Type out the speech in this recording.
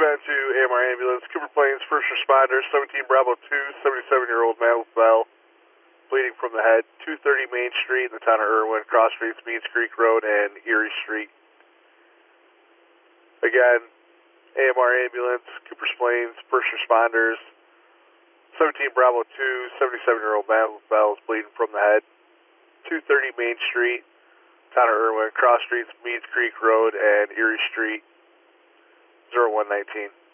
dispatch to AMR ambulance, Cooper Plains, first responders, 17 Bravo 2, 77-year-old male with bell, bleeding from the head, 230 Main Street in the town of Irwin, cross streets, Means Creek Road, and Erie Street. Again, AMR ambulance, Cooper Plains, first responders, 17 Bravo 2, 77-year-old man with bells, bleeding from the head, 230 Main Street, town of Irwin, cross streets, Means Creek Road, and Erie Street, 0119.